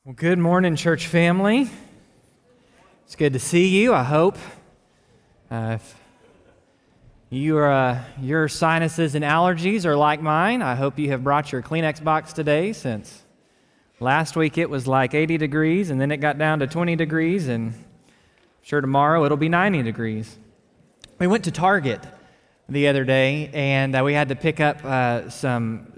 Well, good morning, church family. It's good to see you, I hope. If your sinuses and allergies are like mine, I hope you have brought your Kleenex box today, since last week it was like 80 degrees, and then it got down to 20 degrees, and I'm sure tomorrow it'll be 90 degrees. We went to Target the other day, and we had to pick up some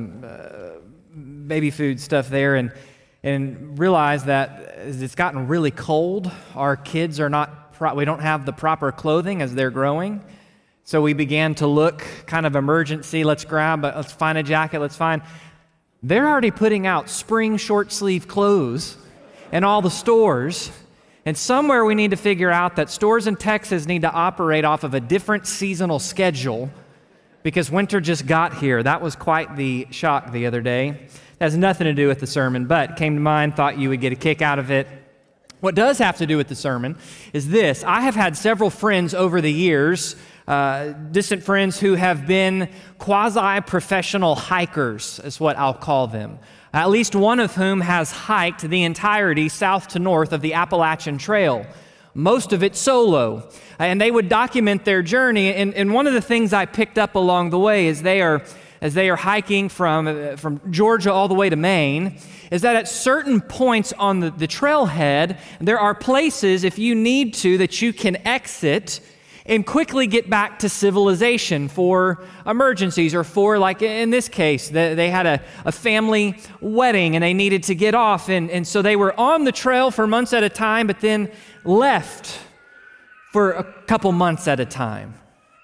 baby food stuff there, and realized that as it's gotten really cold, our kids are we don't have the proper clothing as they're growing. So we began to look kind of emergency, let's find a jacket, they're already putting out spring short sleeve clothes in all the stores. And somewhere we need to figure out that stores in Texas need to operate off of a different seasonal schedule because winter just got here. That was quite the shock the other day. Has nothing to do with the sermon, but came to mind, thought you would get a kick out of it. What does have to do with the sermon is this. I have had several friends over the years, distant friends who have been quasi-professional hikers, is what I'll call them. At least one of whom has hiked the entirety south to north of the Appalachian Trail, most of it solo. And they would document their journey, and one of the things I picked up along the way is as they are hiking from Georgia all the way to Maine, is that at certain points on the trailhead, there are places, if you need to, that you can exit and quickly get back to civilization for emergencies, or for, like in this case, they had a family wedding and they needed to get off, and so they were on the trail for months at a time, but then left for a couple months at a time.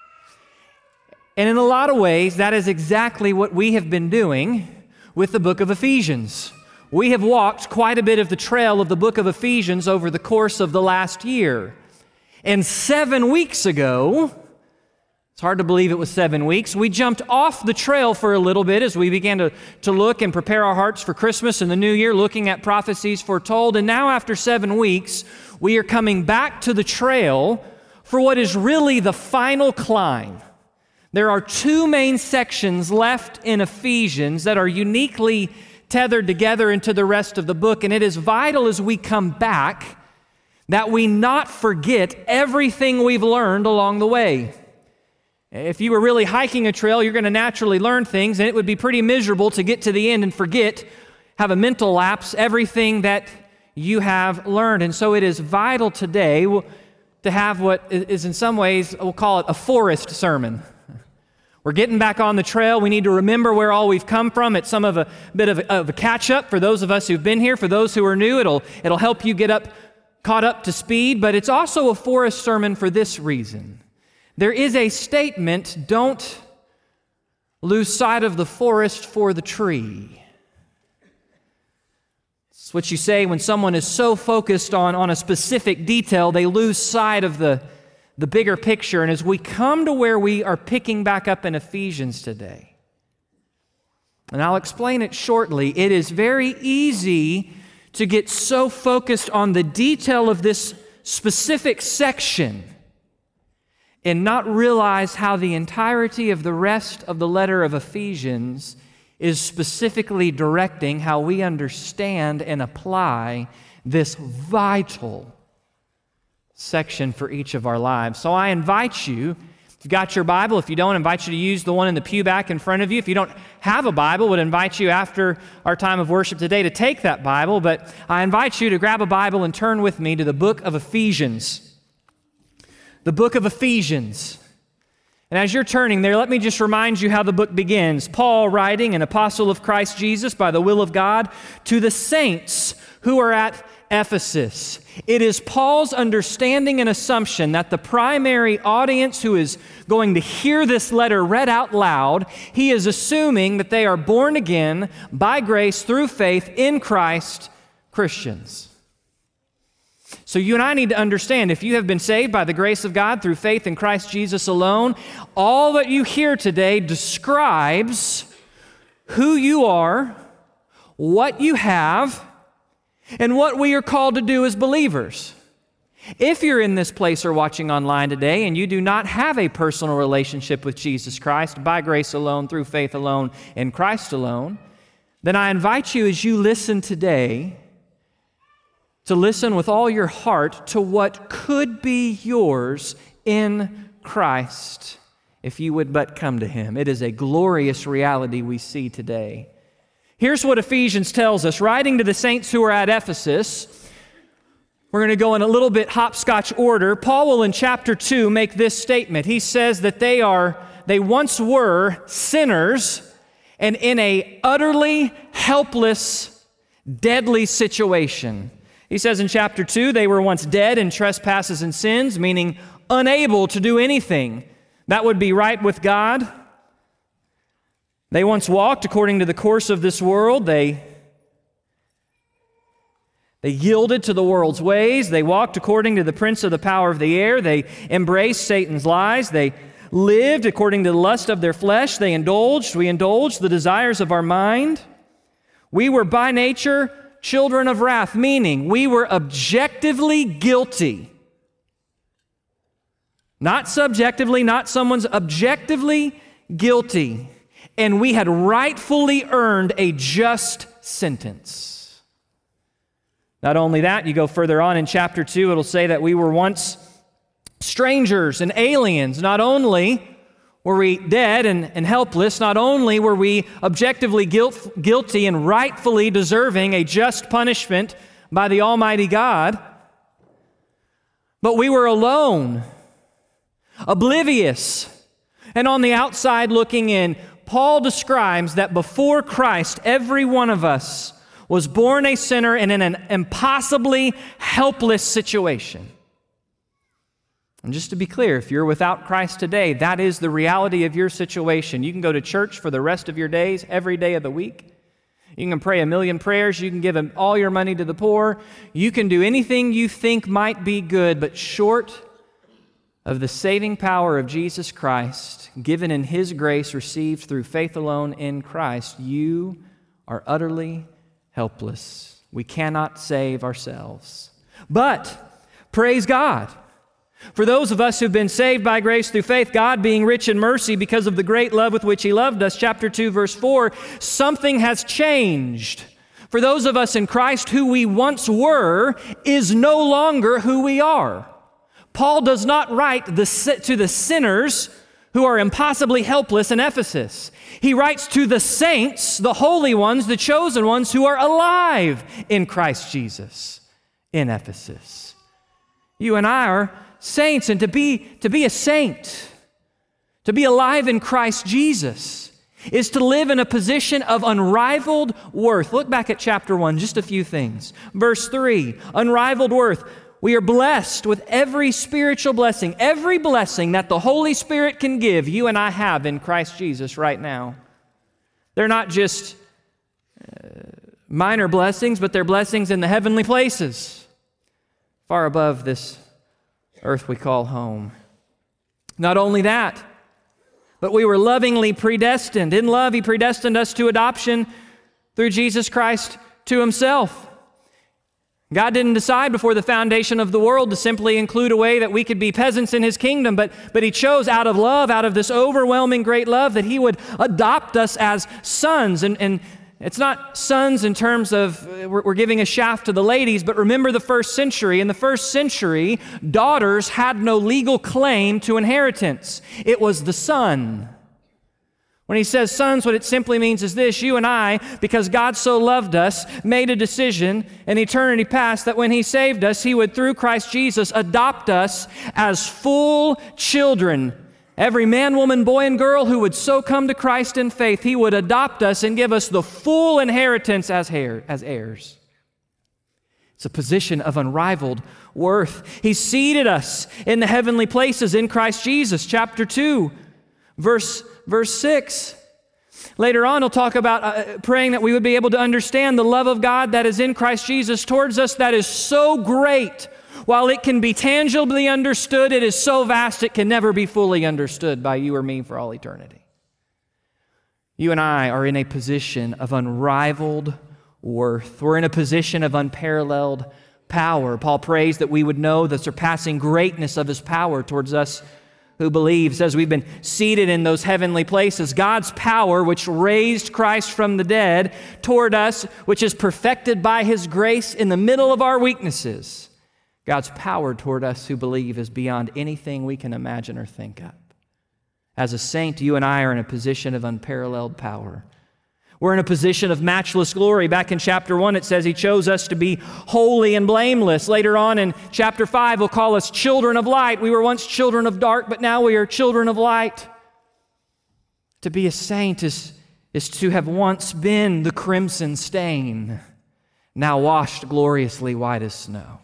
And in a lot of ways, that is exactly what we have been doing with the book of Ephesians. We have walked quite a bit of the trail of the book of Ephesians over the course of the last year. And 7 weeks ago, it's hard to believe it was 7 weeks, we jumped off the trail for a little bit as we began to look and prepare our hearts for Christmas and the new year, looking at prophecies foretold. And now after 7 weeks, we are coming back to the trail for what is really the final climb. There are two main sections left in Ephesians that are uniquely tethered together into the rest of the book, and it is vital as we come back that we not forget everything we've learned along the way. If you were really hiking a trail, you're going to naturally learn things, and it would be pretty miserable to get to the end and have a mental lapse, everything that you have learned. And so it is vital today to have what is in some ways, we'll call it a forest sermon. We're getting back on the trail. We need to remember where all we've come from. It's some of a bit of a catch-up for those of us who've been here. For those who are new, it'll help you get caught up to speed. But it's also a forest sermon for this reason. There is a statement, don't lose sight of the forest for the tree. It's what you say when someone is so focused on a specific detail, they lose sight of the bigger picture. And as we come to where we are picking back up in Ephesians today, and I'll explain it shortly, it is very easy to get so focused on the detail of this specific section and not realize how the entirety of the rest of the letter of Ephesians is specifically directing how we understand and apply this vital section for each of our lives. So I invite you, if you've got your Bible, if you don't, I invite you to use the one in the pew back in front of you. If you don't have a Bible, I would invite you after our time of worship today to take that Bible, but I invite you to grab a Bible and turn with me to the book of Ephesians. The book of Ephesians. And as you're turning there, let me just remind you how the book begins. Paul, writing, an apostle of Christ Jesus by the will of God, to the saints who are at Ephesus. It is Paul's understanding and assumption that the primary audience who is going to hear this letter read out loud, he is assuming that they are born again by grace through faith in Christ Christians. So you and I need to understand, if you have been saved by the grace of God through faith in Christ Jesus alone, all that you hear today describes who you are, what you have, and what we are called to do as believers. If you're in this place or watching online today and you do not have a personal relationship with Jesus Christ by grace alone, through faith alone, in Christ alone, then I invite you as you listen today to listen with all your heart to what could be yours in Christ if you would but come to Him. It is a glorious reality we see today. Here's what Ephesians tells us. Writing to the saints who are at Ephesus, we're going to go in a little bit hopscotch order. Paul will in chapter 2 make this statement. He says that they once were sinners and in a utterly helpless, deadly situation. He says in chapter 2, they were once dead in trespasses and sins, meaning unable to do anything that would be right with God. They once walked according to the course of this world. They yielded to the world's ways. They walked according to the prince of the power of the air. They embraced Satan's lies. They lived according to the lust of their flesh. We indulged the desires of our mind. We were by nature children of wrath, meaning we were objectively guilty. Not subjectively, not someone's objectively guilty. And we had rightfully earned a just sentence. Not only that, you go further on in chapter 2, it'll say that we were once strangers and aliens. Not only were we dead and helpless, not only were we objectively guilty and rightfully deserving a just punishment by the Almighty God, but we were alone, oblivious, and on the outside looking in. Paul describes that before Christ, every one of us was born a sinner and in an impossibly helpless situation. And just to be clear, if you're without Christ today, that is the reality of your situation. You can go to church for the rest of your days, every day of the week. You can pray a million prayers. You can give all your money to the poor. You can do anything you think might be good, but short of the saving power of Jesus Christ, given in His grace, received through faith alone in Christ, you are utterly helpless. We cannot save ourselves. But, praise God, for those of us who've been saved by grace through faith, God being rich in mercy because of the great love with which He loved us, chapter 2, verse 4, something has changed. For those of us in Christ, who we once were is no longer who we are. Paul does not write to the sinners who are impossibly helpless in Ephesus. He writes to the saints, the holy ones, the chosen ones who are alive in Christ Jesus in Ephesus. You and I are saints, and to be a saint, to be alive in Christ Jesus, is to live in a position of unrivaled worth. Look back at chapter 1, just a few things. Verse 3, unrivaled worth. We are blessed with every spiritual blessing, every blessing that the Holy Spirit can give, you and I have in Christ Jesus right now. They're not just minor blessings, but they're blessings in the heavenly places, far above this earth we call home. Not only that, but we were lovingly predestined. In love, He predestined us to adoption through Jesus Christ to Himself. God didn't decide before the foundation of the world to simply include a way that we could be peasants in His kingdom, but He chose out of love, out of this overwhelming great love, that He would adopt us as sons. And it's not sons in terms of we're giving a shaft to the ladies, but remember the first century. In the first century, daughters had no legal claim to inheritance. It was the son. When he says sons, what it simply means is this: you and I, because God so loved us, made a decision in eternity past that when He saved us, He would, through Christ Jesus, adopt us as full children. Every man, woman, boy, and girl who would so come to Christ in faith, He would adopt us and give us the full inheritance as heirs. It's a position of unrivaled worth. He seated us in the heavenly places in Christ Jesus. Chapter 2, verse 6. Later on, he'll talk about praying that we would be able to understand the love of God that is in Christ Jesus towards us, that is so great. While it can be tangibly understood, it is so vast it can never be fully understood by you or me for all eternity. You and I are in a position of unrivaled worth. We're in a position of unparalleled power. Paul prays that we would know the surpassing greatness of His power towards us who believe. It says we've been seated in those heavenly places. God's power, which raised Christ from the dead, toward us, which is perfected by His grace in the middle of our weaknesses. God's power toward us who believe is beyond anything we can imagine or think of. As a saint, you and I are in a position of unparalleled power. We're in a position of matchless glory. Back in chapter 1, it says He chose us to be holy and blameless. Later on in chapter 5, He'll call us children of light. We were once children of dark, but now we are children of light. To be a saint is to have once been the crimson stain, now washed gloriously white as snow.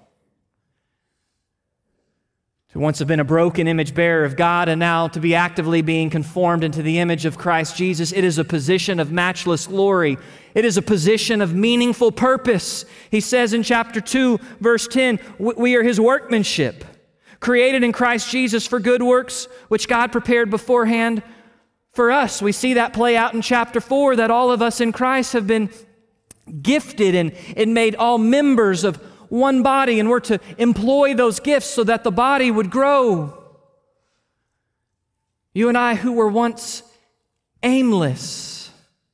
To once have been a broken image bearer of God and now to be actively being conformed into the image of Christ Jesus. It is a position of matchless glory. It is a position of meaningful purpose. He says in chapter 2, verse 10, we are His workmanship, created in Christ Jesus for good works, which God prepared beforehand for us. We see that play out in chapter 4, that all of us in Christ have been gifted and made all members of one body, and we're to employ those gifts so that the body would grow. You and I, who were once aimless,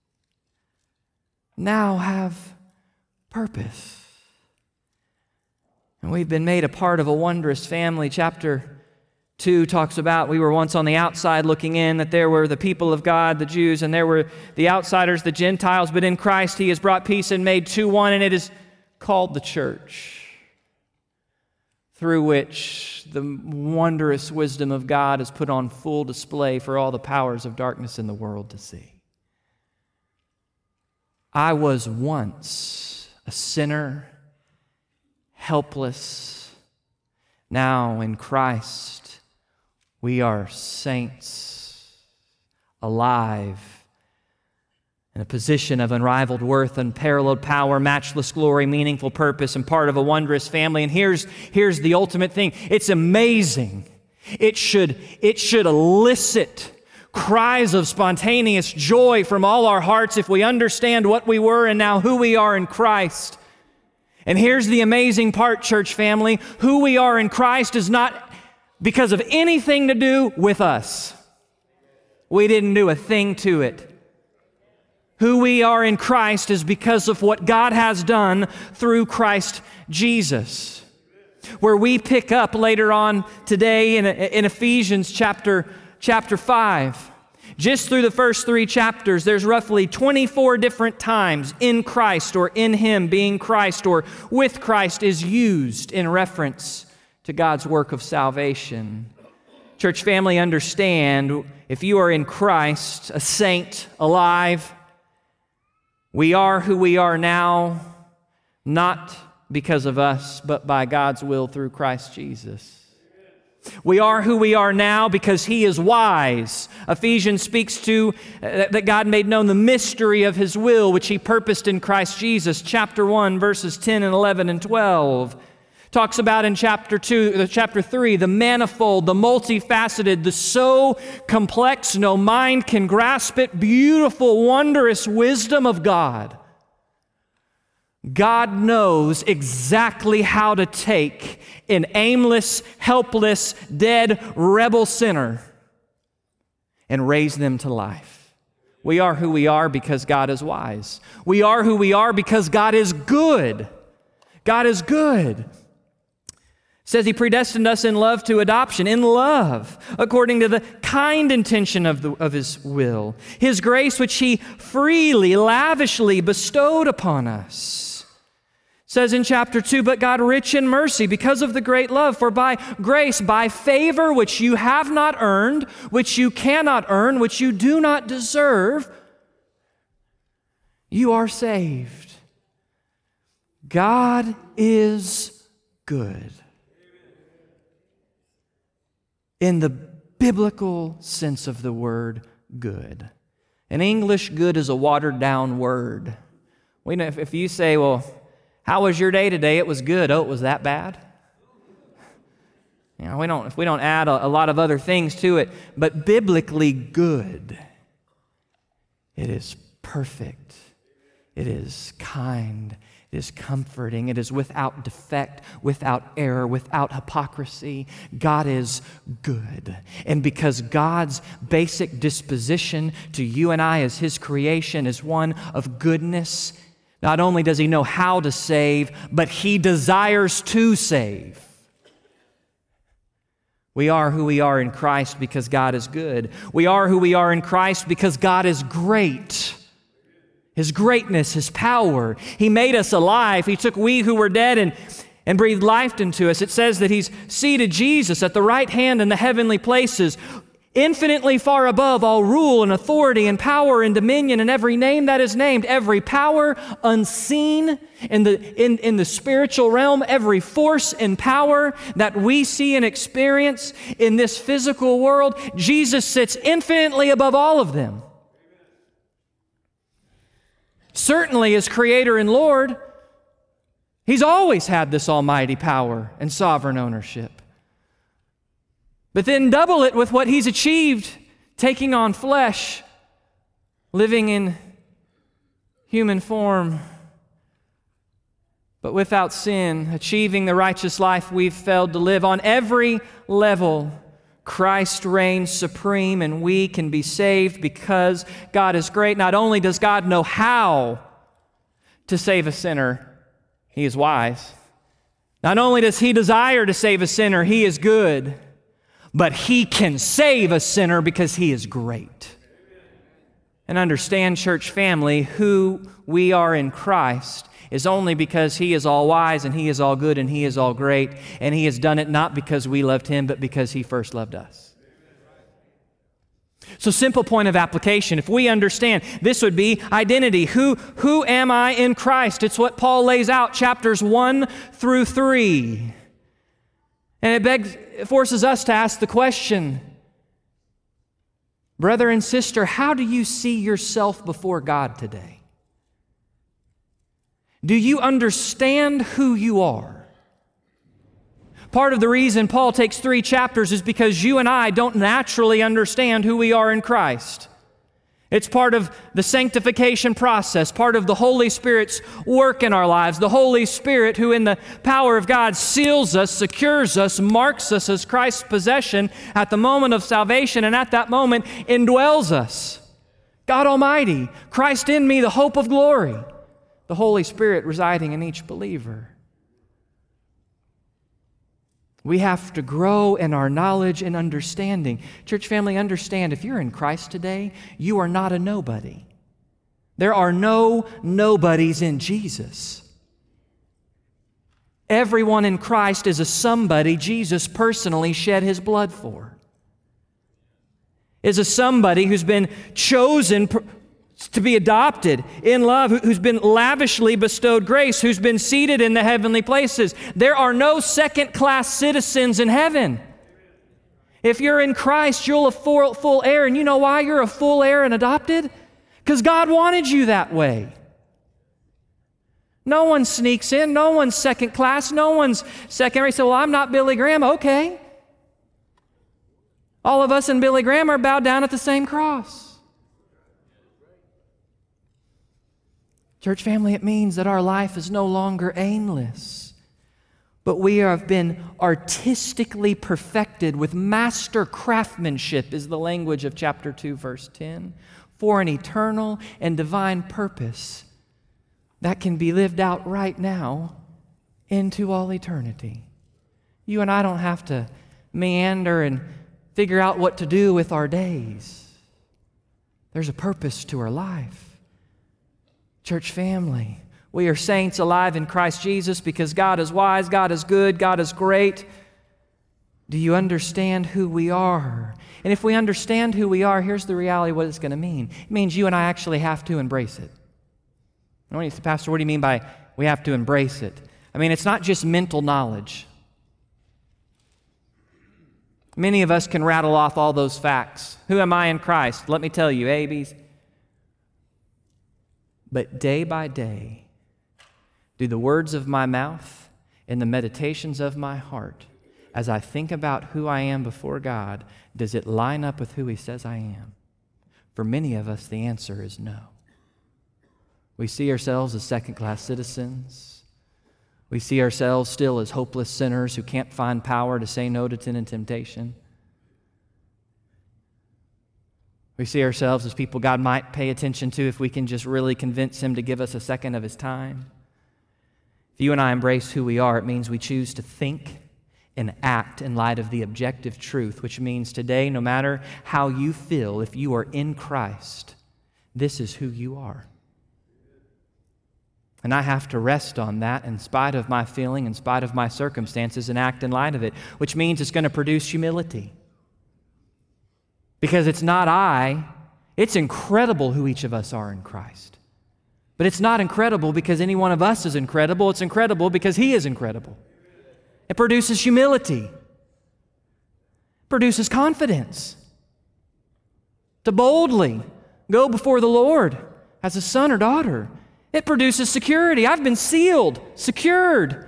now have purpose. And we've been made a part of a wondrous family. Chapter 2 talks about we were once on the outside looking in, that there were the people of God, the Jews, and there were the outsiders, the Gentiles, but in Christ He has brought peace and made two one, and it is called the church, through which the wondrous wisdom of God is put on full display for all the powers of darkness in the world to see. I was once a sinner, helpless. Now in Christ, we are saints, alive, in a position of unrivaled worth, unparalleled power, matchless glory, meaningful purpose, and part of a wondrous family. And here's the ultimate thing. It's amazing. It should elicit cries of spontaneous joy from all our hearts if we understand what we were and now who we are in Christ. And here's the amazing part, church family. Who we are in Christ is not because of anything to do with us. We didn't do a thing to it. Who we are in Christ is because of what God has done through Christ Jesus. Where we pick up later on today in Ephesians chapter 5. Just through the first 3 chapters, there's roughly 24 different times in Christ or in Him being Christ or with Christ is used in reference to God's work of salvation. Church family, understand, if you are in Christ, a saint, alive, we are who we are now, not because of us, but by God's will through Christ Jesus. We are who we are now because He is wise. Ephesians speaks to that God made known the mystery of His will, which He purposed in Christ Jesus. Chapter 1, verses 10 and 11 and 12. Talks about in chapter 3, the manifold, the multifaceted, the so complex no mind can grasp it, beautiful, wondrous wisdom of God. God knows exactly how to take an aimless, helpless, dead, rebel sinner and raise them to life. We are who we are because God is wise. We are who we are because God is good. God is good. It says He predestined us in love to adoption, in love, according to the kind intention of His will. His grace which He freely, lavishly bestowed upon us. It says in chapter 2, but God rich in mercy because of the great love, for by grace, by favor which you have not earned, which you cannot earn, which you do not deserve, you are saved. God is good. In the biblical sense of the word good. In English, good is a watered-down word. We know if you say, well, how was your day today? It was good. Oh, it was that bad? You know, if we don't add a lot of other things to it, but biblically good, it is perfect. It is kind. It is comforting. It is without defect, without error, without hypocrisy. God is good. And because God's basic disposition to you and I as His creation is one of goodness, not only does He know how to save, but He desires to save. We are who we are in Christ because God is good. We are who we are in Christ because God is great. His greatness, His power. He made us alive. He took we who were dead and breathed life into us. It says that He's seated Jesus at the right hand in the heavenly places, infinitely far above all rule and authority and power and dominion and every name that is named, every power unseen in the spiritual realm, every force and power that we see and experience in this physical world. Jesus sits infinitely above all of them. Certainly as Creator and Lord, He's always had this almighty power and sovereign ownership. But then double it with what He's achieved, taking on flesh, living in human form, but without sin, achieving the righteous life we've failed to live. On every level, Christ reigns supreme, and we can be saved because God is great. Not only does God know how to save a sinner, He is wise. Not only does He desire to save a sinner, He is good, but He can save a sinner because He is great. And understand, church family, who we are in Christ is only because He is all wise and He is all good and He is all great, and He has done it not because we loved Him, but because He first loved us. So, simple point of application. If we understand, this would be identity. Who am I in Christ? It's what Paul lays out, chapters 1 through 3. And it forces us to ask the question, brother and sister, how do you see yourself before God today? Do you understand who you are? Part of the reason Paul takes 3 chapters is because you and I don't naturally understand who we are in Christ. It's part of the sanctification process, part of the Holy Spirit's work in our lives. The Holy Spirit, who in the power of God seals us, secures us, marks us as Christ's possession at the moment of salvation, and at that moment indwells us. God Almighty, Christ in me, the hope of glory. The Holy Spirit residing in each believer. We have to grow in our knowledge and understanding. Church family, understand, if you're in Christ today, you are not a nobody. There are no nobodies in Jesus. Everyone in Christ is a somebody Jesus personally shed His blood for. Is a somebody who's been chosen to be adopted in love, who's been lavishly bestowed grace, who's been seated in the heavenly places. There are no second-class citizens in heaven. If you're in Christ, you're a full heir. And you know why you're a full heir and adopted? Because God wanted you that way. No one sneaks in. No one's second class. No one's second rate. So, well, I'm not Billy Graham. Okay. All of us and Billy Graham are bowed down at the same cross. Church family, it means that our life is no longer aimless, but we have been artistically perfected with master craftsmanship, is the language of chapter 2, verse 10, for an eternal and divine purpose that can be lived out right now into all eternity. You and I don't have to meander and figure out what to do with our days. There's a purpose to our life. Church family, we are saints alive in Christ Jesus because God is wise, God is good, God is great. Do you understand who we are? And if we understand who we are, here's the reality of what it's going to mean. It means you and I actually have to embrace it. And when you say, Pastor, what do you mean by we have to embrace it? I mean, it's not just mental knowledge. Many of us can rattle off all those facts. Who am I in Christ? Let me tell you, A, B, C. But day by day, do the words of my mouth and the meditations of my heart, as I think about who I am before God, does it line up with who He says I am? For many of us, the answer is no. We see ourselves as second-class citizens. We see ourselves still as hopeless sinners who can't find power to say no to sin and temptation. We see ourselves as people God might pay attention to if we can just really convince Him to give us a second of His time. If you and I embrace who we are, it means we choose to think and act in light of the objective truth, which means today, no matter how you feel, if you are in Christ, this is who you are. And I have to rest on that in spite of my feeling, in spite of my circumstances, and act in light of it, which means it's going to produce humility. Because it's not I, it's incredible who each of us are in Christ. But it's not incredible because any one of us is incredible, it's incredible because He is incredible. It produces humility. It produces confidence. To boldly go before the Lord as a son or daughter. It produces security. I've been sealed, secured.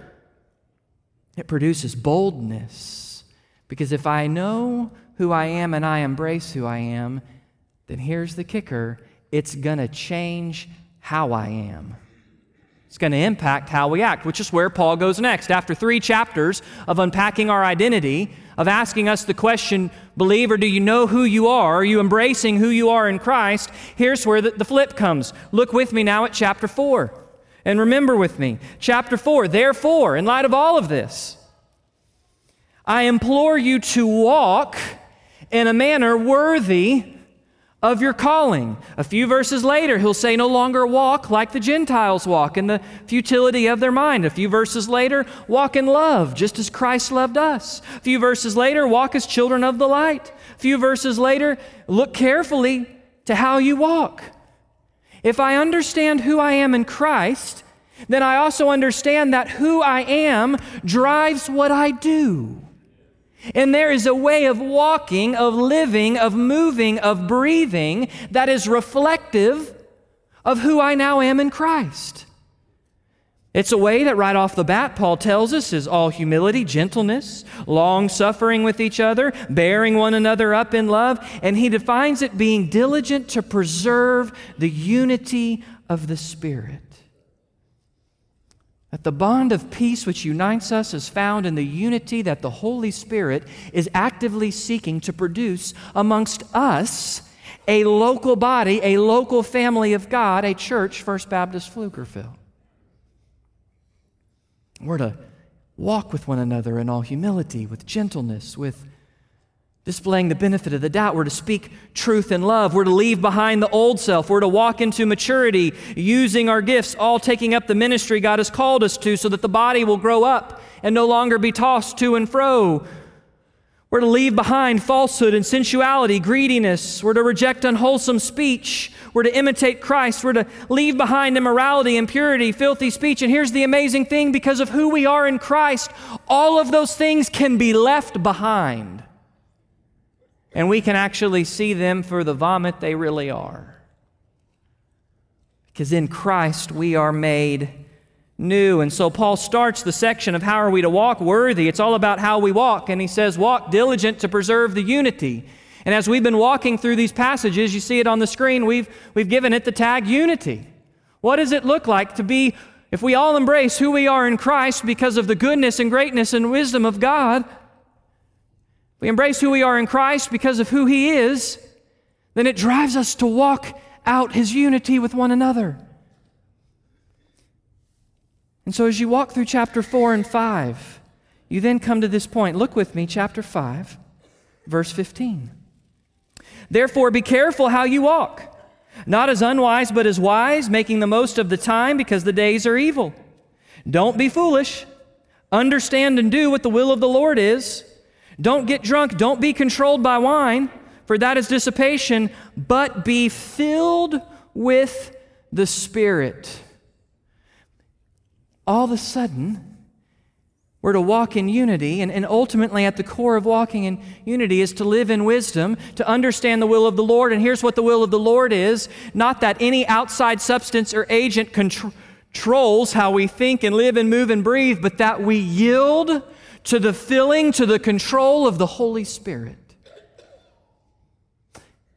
It produces boldness. Because if I know who I am and I embrace who I am, then here's the kicker. It's going to change how I am. It's going to impact how we act, which is where Paul goes next. After 3 chapters of unpacking our identity, of asking us the question, believer, do you know who you are? Are you embracing who you are in Christ? Here's where the flip comes. Look with me now at chapter 4. And remember with me, chapter 4, therefore, in light of all of this, I implore you to walk in a manner worthy of your calling. A few verses later, he'll say, no longer walk like the Gentiles walk in the futility of their mind. A few verses later, walk in love, just as Christ loved us. A few verses later, walk as children of the light. A few verses later, look carefully to how you walk. If I understand who I am in Christ, then I also understand that who I am drives what I do. And there is a way of walking, of living, of moving, of breathing that is reflective of who I now am in Christ. It's a way that right off the bat, Paul tells us, is all humility, gentleness, long-suffering with each other, bearing one another up in love, and he defines it being diligent to preserve the unity of the Spirit. That the bond of peace which unites us is found in the unity that the Holy Spirit is actively seeking to produce amongst us, a local body, a local family of God, a church, First Baptist Pflugerville. We're to walk with one another in all humility, with gentleness, with displaying the benefit of the doubt. We're to speak truth in love. We're to leave behind the old self. We're to walk into maturity, using our gifts, all taking up the ministry God has called us to so that the body will grow up and no longer be tossed to and fro. We're to leave behind falsehood and sensuality, greediness. We're to reject unwholesome speech. We're to imitate Christ. We're to leave behind immorality, impurity, filthy speech. And here's the amazing thing, because of who we are in Christ, all of those things can be left behind. And we can actually see them for the vomit they really are. Because in Christ we are made new. And so Paul starts the section of how are we to walk worthy. It's all about how we walk. And he says, walk diligent to preserve the unity. And as we've been walking through these passages, you see it on the screen, we've given it the tag unity. What does it look like to be, if we all embrace who we are in Christ because of the goodness and greatness and wisdom of God, we embrace who we are in Christ because of who He is, then it drives us to walk out His unity with one another. And so as you walk through chapter 4 and 5, you then come to this point. Look with me, chapter 5, verse 15. Therefore, be careful how you walk, not as unwise, but as wise, making the most of the time because the days are evil. Don't be foolish. Understand and do what the will of the Lord is. Don't get drunk. Don't be controlled by wine, for that is dissipation, but be filled with the Spirit. All of a sudden, we're to walk in unity, and ultimately at the core of walking in unity is to live in wisdom, to understand the will of the Lord. And here's what the will of the Lord is: not that any outside substance or agent controls how we think and live and move and breathe, but that we yield to the filling, to the control of the Holy Spirit.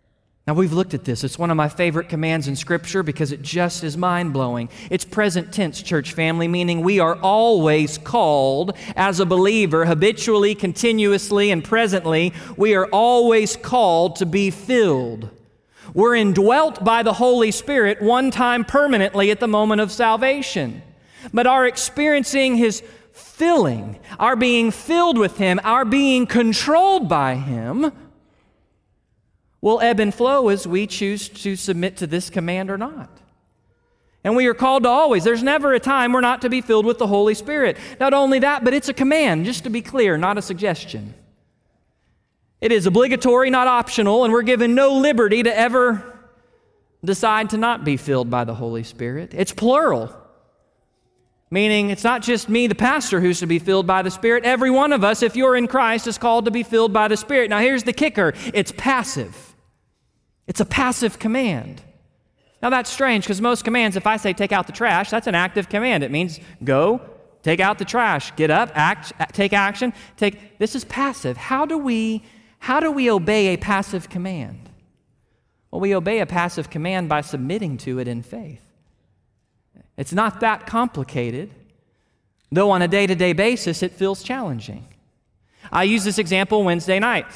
Now, we've looked at this. It's one of my favorite commands in Scripture because it just is mind-blowing. It's present tense, church family, meaning we are always called as a believer, habitually, continuously, and presently, we are always called to be filled. We're indwelt by the Holy Spirit one time permanently at the moment of salvation. But our experiencing His filling, our being filled with Him, our being controlled by Him, will ebb and flow as we choose to submit to this command or not. And we are called to always. There's never a time we're not to be filled with the Holy Spirit. Not only that, but it's a command, just to be clear, not a suggestion. It is obligatory, not optional, and we're given no liberty to ever decide to not be filled by the Holy Spirit. It's plural, meaning it's not just me, the pastor, who's to be filled by the Spirit. Every one of us, if you're in Christ, is called to be filled by the Spirit. Now here's the kicker. It's passive. It's a passive command. Now that's strange because most commands, if I say take out the trash, that's an active command. It means go, take out the trash, get up, act, take action. This is passive. How do we obey a passive command? Well, we obey a passive command by submitting to it in faith. It's not that complicated, though on a day-to-day basis it feels challenging. I use this example Wednesday night.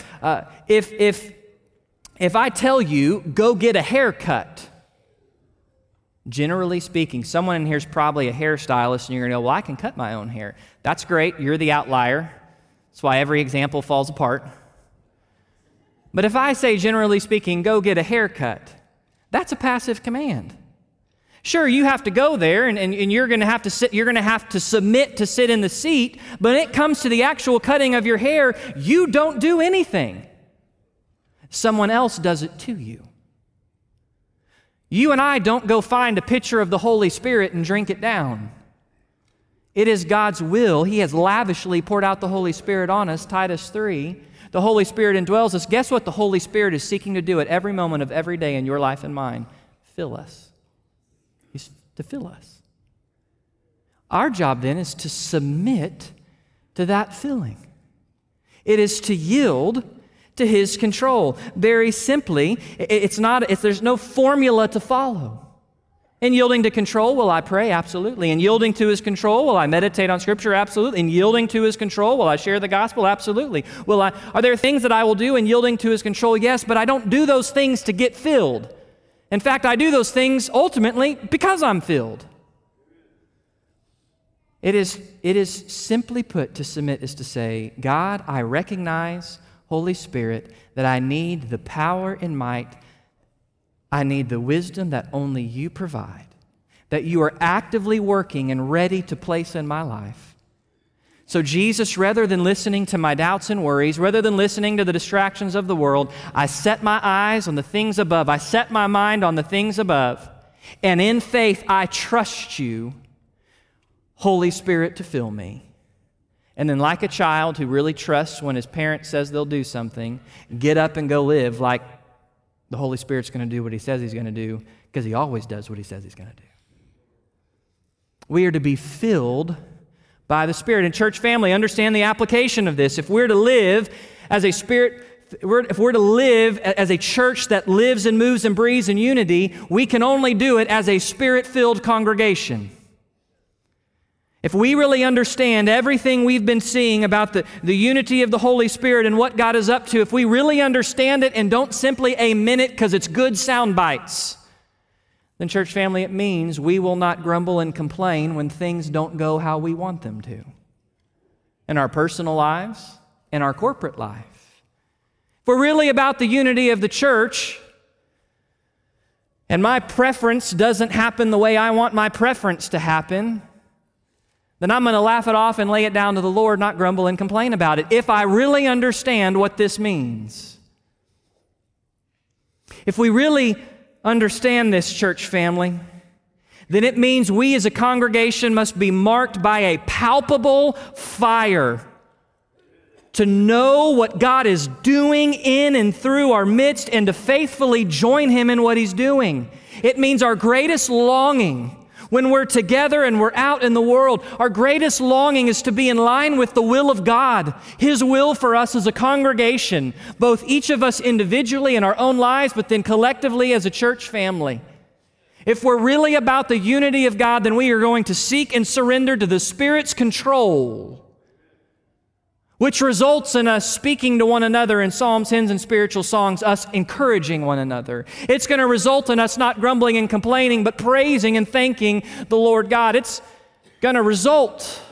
If I tell you, go get a haircut, generally speaking, someone in here is probably a hairstylist, and you're going to go, well, I can cut my own hair. That's great. You're the outlier. That's why every example falls apart. But if I say, generally speaking, go get a haircut, that's a passive command. Sure, you have to go there, and you're going to have to sit. You're going to have to submit to sit in the seat. But when it comes to the actual cutting of your hair, you don't do anything. Someone else does it to you. You and I don't go find a pitcher of the Holy Spirit and drink it down. It is God's will. He has lavishly poured out the Holy Spirit on us, Titus 3. The Holy Spirit indwells us. Guess what the Holy Spirit is seeking to do at every moment of every day in your life and mine? Fill us. He's to fill us. Our job then is to submit to that filling. It is to yield to His control. Very simply, there's no formula to follow. In yielding to control, will I pray? Absolutely. In yielding to His control, will I meditate on Scripture? Absolutely. In yielding to His control, will I share the gospel? Absolutely. Are there things that I will do in yielding to His control? Yes, but I don't do those things to get filled. In fact, I do those things ultimately because I'm filled. It is simply put, to submit is to say, God, I recognize, Holy Spirit, that I need the power and might. I need the wisdom that only You provide, that You are actively working and ready to place in my life. So Jesus, rather than listening to my doubts and worries, rather than listening to the distractions of the world, I set my eyes on the things above. I set my mind on the things above. And in faith, I trust You, Holy Spirit, to fill me. And then like a child who really trusts when his parent says they'll do something, get up and go live like the Holy Spirit's going to do what He says He's going to do, because He always does what He says He's going to do. We are to be filled by the Spirit. And church family, understand the application of this. If we're to live as a Spirit, if we're to live as a church that lives and moves and breathes in unity, we can only do it as a Spirit-filled congregation. If we really understand everything we've been seeing about the unity of the Holy Spirit and what God is up to, if we really understand it and don't simply amen it because it's good sound bites, then church family, it means we will not grumble and complain when things don't go how we want them to. In our personal lives, in our corporate life. If we're really about the unity of the church, and my preference doesn't happen the way I want my preference to happen, then I'm going to laugh it off and lay it down to the Lord, not grumble and complain about it, if I really understand what this means. If we really understand this, church family, then it means we as a congregation must be marked by a palpable fire to know what God is doing in and through our midst and to faithfully join Him in what He's doing. It means our greatest longing When we're together and we're out in the world, our greatest longing is to be in line with the will of God, His will for us as a congregation, both each of us individually in our own lives, but then collectively as a church family. If we're really about the unity of God, then we are going to seek and surrender to the Spirit's control, which results in us speaking to one another in psalms, hymns, and spiritual songs, us encouraging one another. It's going to result in us not grumbling and complaining, but praising and thanking the Lord God. It's going to result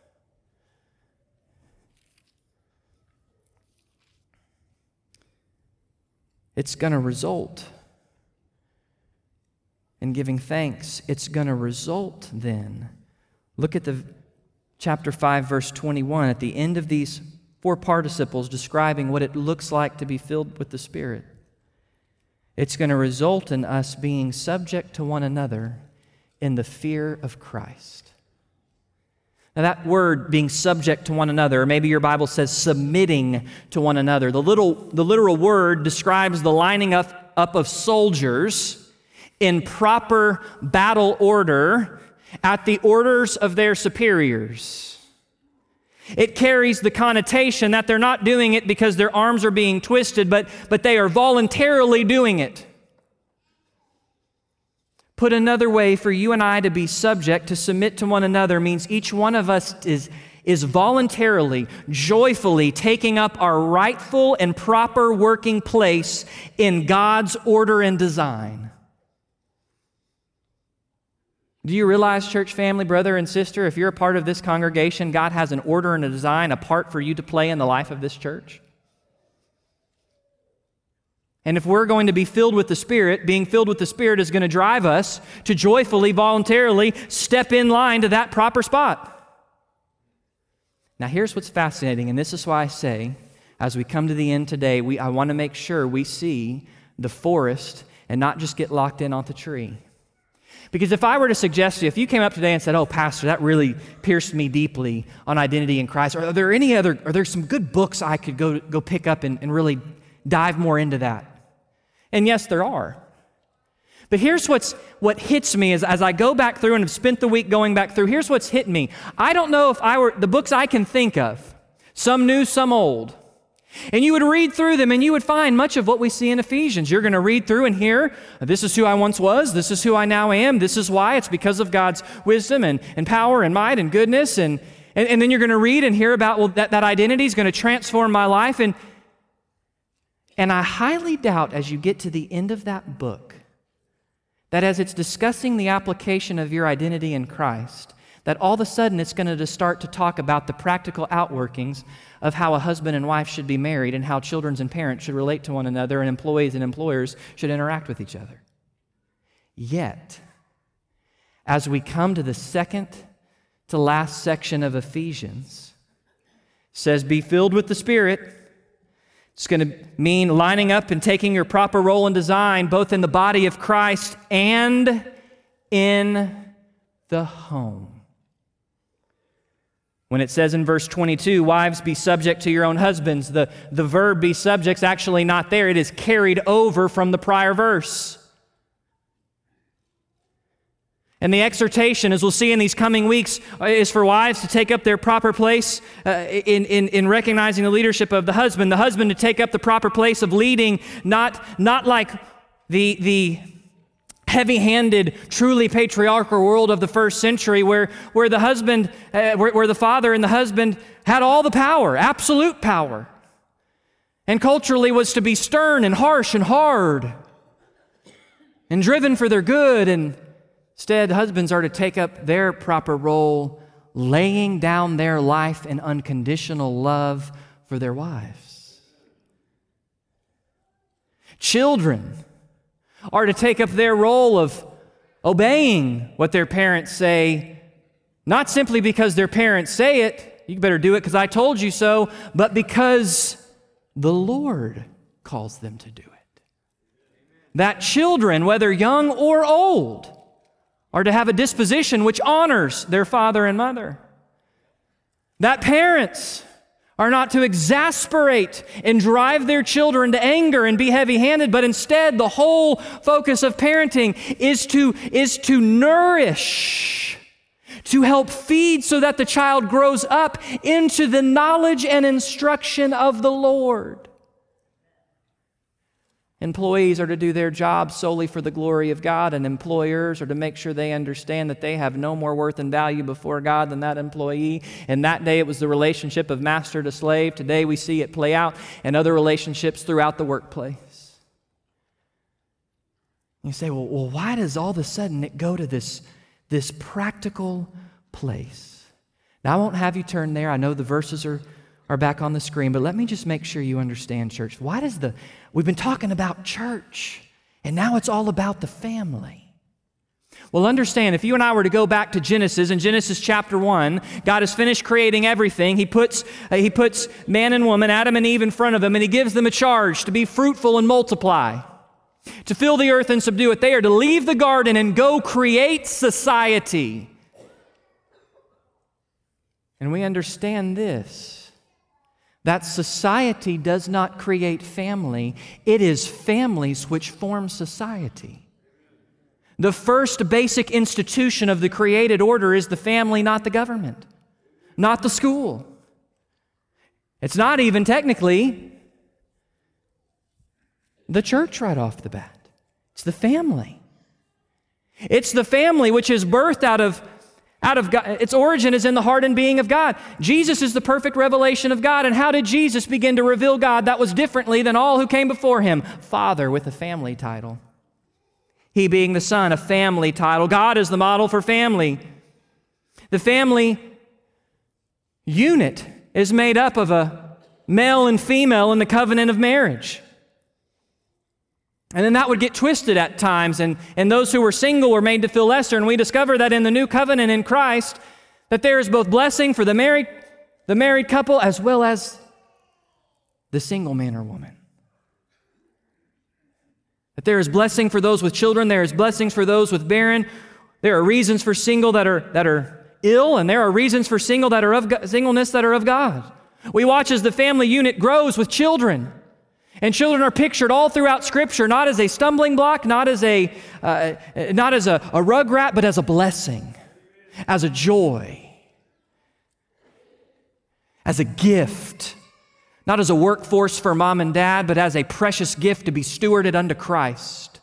in giving thanks. It's going to result then. Look at the chapter 5, verse 21, at the end of these 4 participles describing what it looks like to be filled with the Spirit. It's going to result in us being subject to one another in the fear of Christ. Now that word, being subject to one another, or maybe your Bible says submitting to one another, the literal word describes the lining up of soldiers in proper battle order at the orders of their superiors. It carries the connotation that they're not doing it because their arms are being twisted, but they are voluntarily doing it. Put another way, for you and I to be subject, to submit to one another, means each one of us is voluntarily, joyfully taking up our rightful and proper working place in God's order and design. Do you realize, church family, brother and sister, if you're a part of this congregation, God has an order and a design, a part for you to play in the life of this church? And if we're going to be filled with the Spirit, being filled with the Spirit is going to drive us to joyfully, voluntarily step in line to that proper spot. Now here's what's fascinating, and this is why I say, as we come to the end today, I want to make sure we see the forest and not just get locked in on the tree. Because if I were to suggest to you, if you came up today and said, "Oh, Pastor, that really pierced me deeply on identity in Christ," are there some good books I could go pick up and really dive more into that? And yes, there are. But here's what hits me as I go back through and have spent the week going back through, here's what's hit me. I don't know if the books I can think of, some new, some old, and you would read through them and you would find much of what we see in Ephesians. You're going to read through and hear, this is who I once was, this is who I now am, this is why, it's because of God's wisdom and power and might and goodness. And then you're going to read and hear about, well, that identity is going to transform my life. And I highly doubt as you get to the end of that book, that as it's discussing the application of your identity in Christ, that all of a sudden it's going to start to talk about the practical outworkings of how a husband and wife should be married and how children and parents should relate to one another and employees and employers should interact with each other. Yet, as we come to the second to last section of Ephesians, it says, be filled with the Spirit. It's going to mean lining up and taking your proper role and design, both in the body of Christ and in the home. When it says in verse 22, wives, be subject to your own husbands, the verb be subject's actually not there. It is carried over from the prior verse. And the exhortation, as we'll see in these coming weeks, is for wives to take up their proper place in recognizing the leadership of the husband to take up the proper place of leading, not like the heavy-handed, truly patriarchal world of the first century where the husband, where the father and the husband had all the power, absolute power, and culturally was to be stern and harsh and hard and driven for their good. And instead, husbands are to take up their proper role, laying down their life in unconditional love for their wives. Children are to take up their role of obeying what their parents say, not simply because their parents say it, you better do it because I told you so, but because the Lord calls them to do it. That children, whether young or old, are to have a disposition which honors their father and mother. That parents are not to exasperate and drive their children to anger and be heavy-handed, but instead the whole focus of parenting is to nourish, to help feed so that the child grows up into the knowledge and instruction of the Lord. Employees are to do their job solely for the glory of God, and employers are to make sure they understand that they have no more worth and value before God than that employee. And that day it was the relationship of master to slave. Today we see it play out in other relationships throughout the workplace. You say, well, why does all of a sudden it go to this practical place? Now, I won't have you turn there. I know the verses are back on the screen, but let me just make sure you understand, church. We've been talking about church, and now it's all about the family. Well, understand, if you and I were to go back to Genesis, in Genesis chapter 1, God has finished creating everything. He puts man and woman, Adam and Eve, in front of him, and He gives them a charge to be fruitful and multiply, to fill the earth and subdue it. They are to leave the garden and go create society. And we understand this, that society does not create family. It is families which form society. The first basic institution of the created order is the family, not the government, not the school. It's not even technically the church right off the bat. It's the family. It's the family which is birthed out of God. Its origin is in the heart and being of God. Jesus is the perfect revelation of God. And how did Jesus begin to reveal God? That was differently than all who came before Him. Father, with a family title. He being the Son, a family title. God is the model for family. The family unit is made up of a male and female in the covenant of marriage. And then that would get twisted at times, and those who were single were made to feel lesser. And we discover that in the new covenant in Christ, that there is both blessing for the married couple as well as the single man or woman. That there is blessing for those with children, there is blessings for those with barren. There are reasons for single that are ill, and there are reasons for singleness that are of God. We watch as the family unit grows with children. And children are pictured all throughout Scripture, not as a stumbling block, not as a rug rat, but as a blessing, as a joy, as a gift, not as a workforce for mom and dad, but as a precious gift to be stewarded unto Christ.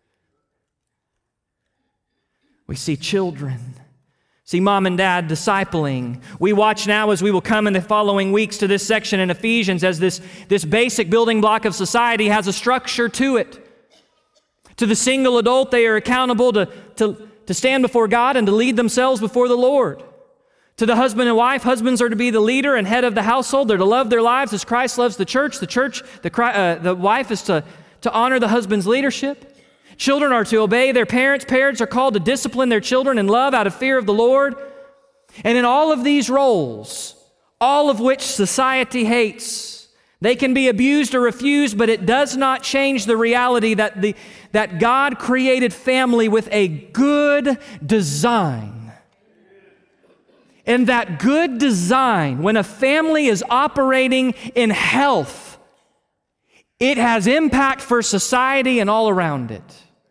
We see children. See mom and dad discipling. We watch now, as we will come in the following weeks to this section in Ephesians, as this basic building block of society has a structure to it. To the single adult, they are accountable to stand before God and to lead themselves before the Lord. To the husband and wife, husbands are to be the leader and head of the household. They're to love their lives as Christ loves the church. The wife is to honor the husband's leadership. Children are to obey their parents. Parents are called to discipline their children in love out of fear of the Lord. And in all of these roles, all of which society hates, they can be abused or refused, but it does not change the reality that God created family with a good design. And that good design, when a family is operating in health, it has impact for society and all around it.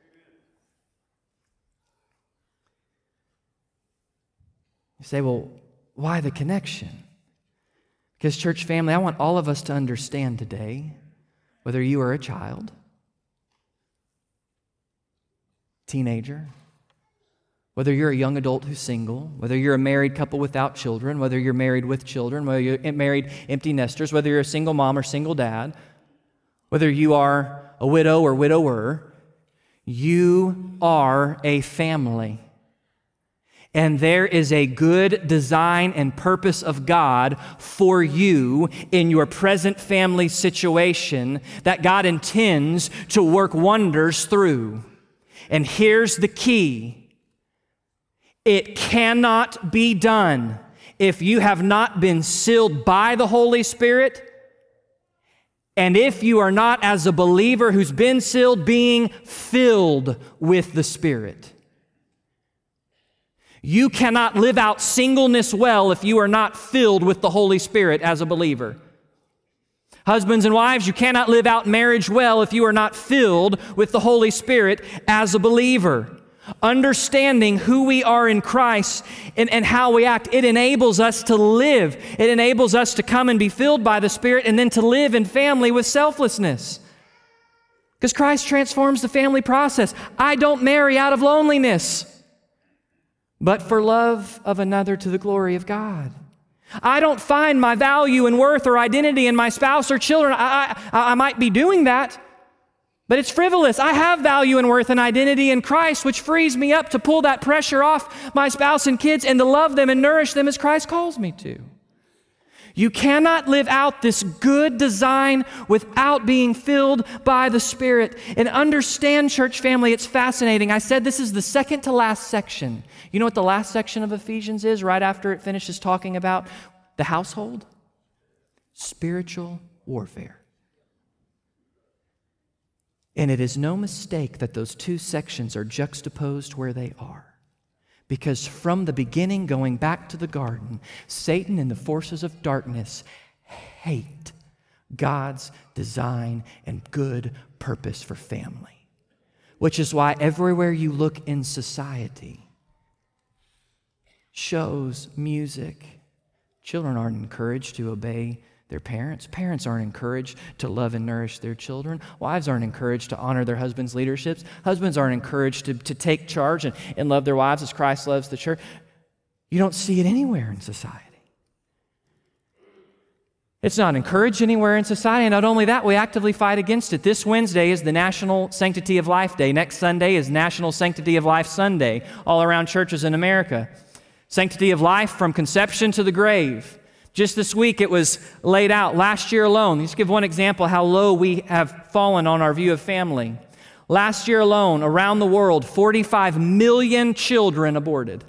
You say, well, why the connection? Because church family, I want all of us to understand today, whether you are a child, teenager, whether you're a young adult who's single, whether you're a married couple without children, whether you're married with children, whether you're married empty nesters, whether you're a single mom or single dad, whether you are a widow or widower, you are a family. And there is a good design and purpose of God for you in your present family situation that God intends to work wonders through. And here's the key. It cannot be done if you have not been sealed by the Holy Spirit, and if you are not, as a believer who's been sealed, being filled with the Spirit. You cannot live out singleness well if you are not filled with the Holy Spirit as a believer. Husbands and wives, you cannot live out marriage well if you are not filled with the Holy Spirit as a believer. Understanding who we are in Christ and how we act, it enables us to live. It enables us to come and be filled by the Spirit and then to live in family with selflessness. Because Christ transforms the family process. I don't marry out of loneliness, but for love of another to the glory of God. I don't find my value and worth or identity in my spouse or children. I might be doing that, but it's frivolous. I have value and worth and identity in Christ, which frees me up to pull that pressure off my spouse and kids and to love them and nourish them as Christ calls me to. You cannot live out this good design without being filled by the Spirit. And understand, church family, it's fascinating. I said this is the second to last section. You know what the last section of Ephesians is right after it finishes talking about the household? Spiritual warfare. And it is no mistake that those two sections are juxtaposed where they are. Because from the beginning, going back to the garden, Satan and the forces of darkness hate God's design and good purpose for family. Which is why everywhere you look in society, shows, music, children aren't encouraged to obey their parents. Parents aren't encouraged to love and nourish their children. Wives aren't encouraged to honor their husbands' leaderships. Husbands aren't encouraged to take charge and love their wives as Christ loves the church. You don't see it anywhere in society. It's not encouraged anywhere in society. And not only that, we actively fight against it. This Wednesday is the National Sanctity of Life Day. Next Sunday is National Sanctity of Life Sunday, all around churches in America. Sanctity of life from conception to the grave. Just this week, it was laid out. Last year alone, let's give one example how low we have fallen on our view of family. Last year alone, around the world, 45 million children aborted.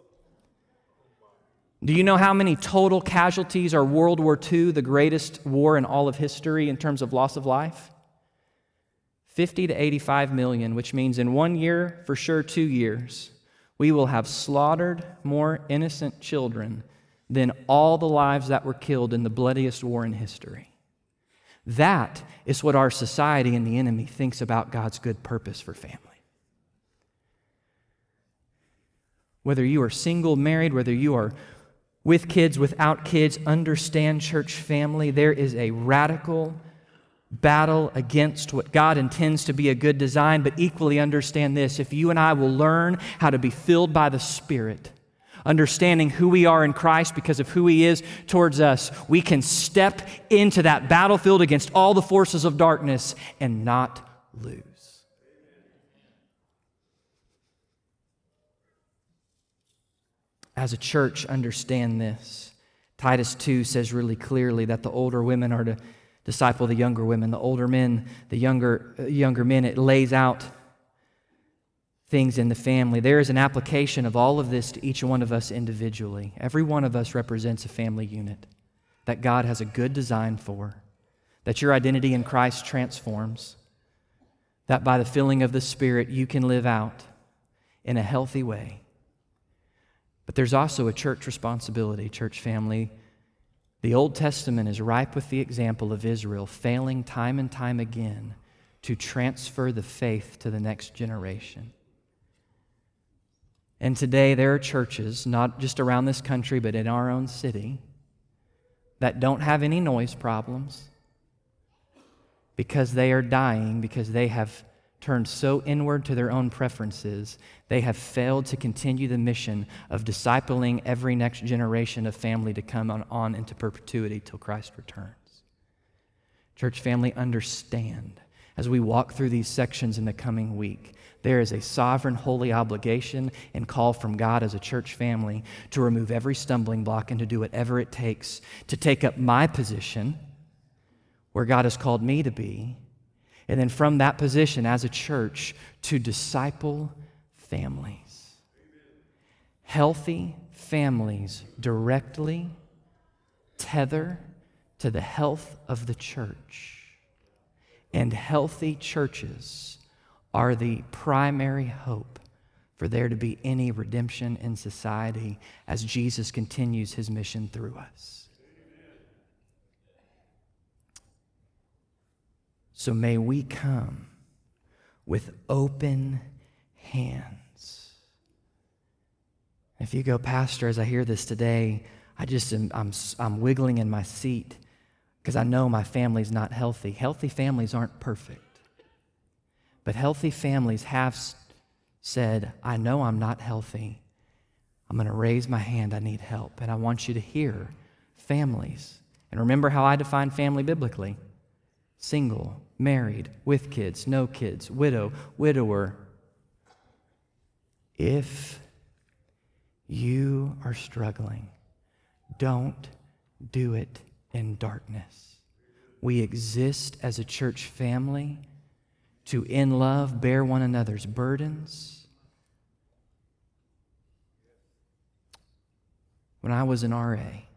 Do you know how many total casualties are World War II, the greatest war in all of history in terms of loss of life? 50 to 85 million, which means in 1 year, for sure 2 years, we will have slaughtered more innocent children than all the lives that were killed in the bloodiest war in history. That is what our society and the enemy thinks about God's good purpose for family. Whether you are single, married, whether you are with kids, without kids, understand, church family, there is a radical battle against what God intends to be a good design, but equally understand this: if you and I will learn how to be filled by the Spirit, understanding who we are in Christ because of who He is towards us, we can step into that battlefield against all the forces of darkness and not lose. As a church, understand this. Titus 2 says really clearly that the older women are to disciple the younger women. The older men, the younger men, it lays out things in the family. There is an application of all of this to each one of us individually. Every one of us represents a family unit that God has a good design for, that your identity in Christ transforms, that by the filling of the Spirit you can live out in a healthy way. But there's also a church responsibility, church family. The Old Testament is ripe with the example of Israel failing time and time again to transfer the faith to the next generation. And today there are churches, not just around this country, but in our own city, that don't have any noise problems because they are dying, because they have turned so inward to their own preferences, they have failed to continue the mission of discipling every next generation of family to come on into perpetuity till Christ returns. Church family, understand, as we walk through these sections in the coming week, there is a sovereign, holy obligation and call from God as a church family to remove every stumbling block and to do whatever it takes to take up my position where God has called me to be, and then from that position as a church to disciple families. Healthy families directly tether to the health of the church, and healthy churches are the primary hope for there to be any redemption in society as Jesus continues his mission through us. So may we come with open hands. If you go, Pastor, as I hear this today, I'm wiggling in my seat because I know my family's not healthy. Healthy families aren't perfect. But healthy families have said, I know I'm not healthy. I'm going to raise my hand. I need help. And I want you to hear families. And remember how I define family biblically. Single, married, with kids, no kids, widow, widower. If you are struggling, don't do it in darkness. We exist as a church family to, in love, bear one another's burdens. When I was an RA,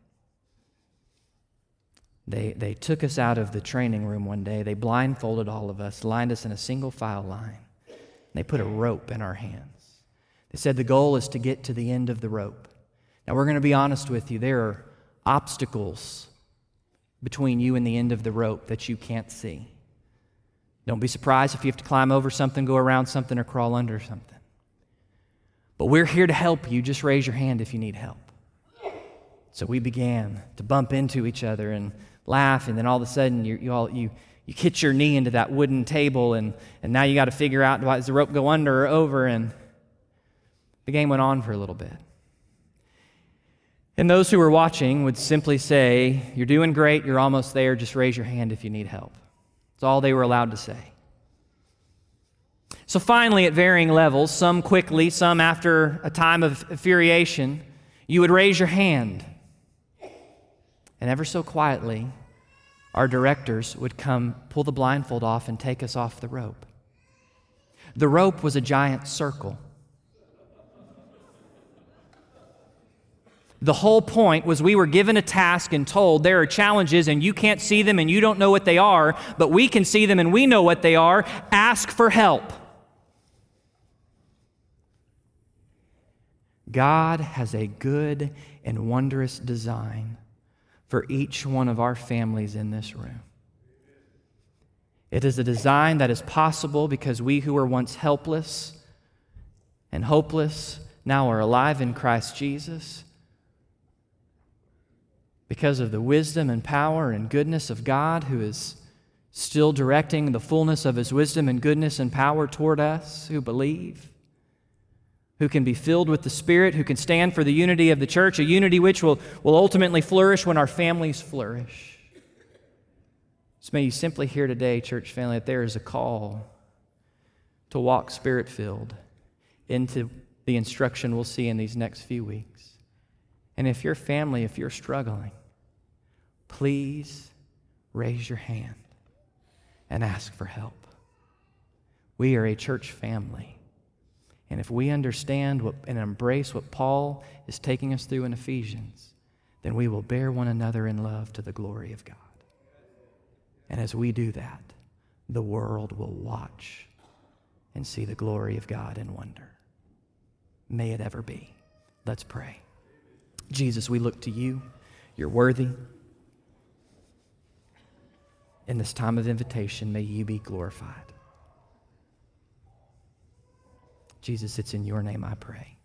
they took us out of the training room one day. They blindfolded all of us, lined us in a single file line. They put a rope in our hands. They said the goal is to get to the end of the rope. Now, we're going to be honest with you. There are obstacles between you and the end of the rope that you can't see. Don't be surprised if you have to climb over something, go around something, or crawl under something. But we're here to help you. Just raise your hand if you need help. So we began to bump into each other and laugh, and then all of a sudden you hit your knee into that wooden table, and now you got to figure out, does the rope go under or over? And the game went on for a little bit. And those who were watching would simply say, you're doing great, you're almost there, just raise your hand if you need help. That's all they were allowed to say. So finally, at varying levels, some quickly, some after a time of infuriation, you would raise your hand. And ever so quietly, our directors would come pull the blindfold off and take us off the rope. The rope was a giant circle. The whole point was we were given a task and told there are challenges and you can't see them and you don't know what they are, but we can see them and we know what they are. Ask for help. God has a good and wondrous design for each one of our families in this room. It is a design that is possible because we who were once helpless and hopeless now are alive in Christ Jesus. Because of the wisdom and power and goodness of God, who is still directing the fullness of His wisdom and goodness and power toward us who believe, who can be filled with the Spirit, who can stand for the unity of the church, a unity which will ultimately flourish when our families flourish. So may you simply hear today, church family, that there is a call to walk Spirit-filled into the instruction we'll see in these next few weeks. And if your family, if you're struggling, please raise your hand and ask for help. We are a church family. And if we understand and embrace what Paul is taking us through in Ephesians, then we will bear one another in love to the glory of God. And as we do that, the world will watch and see the glory of God in wonder. May it ever be. Let's pray. Jesus, we look to you. You're worthy. In this time of invitation, may you be glorified. Jesus, it's in your name I pray.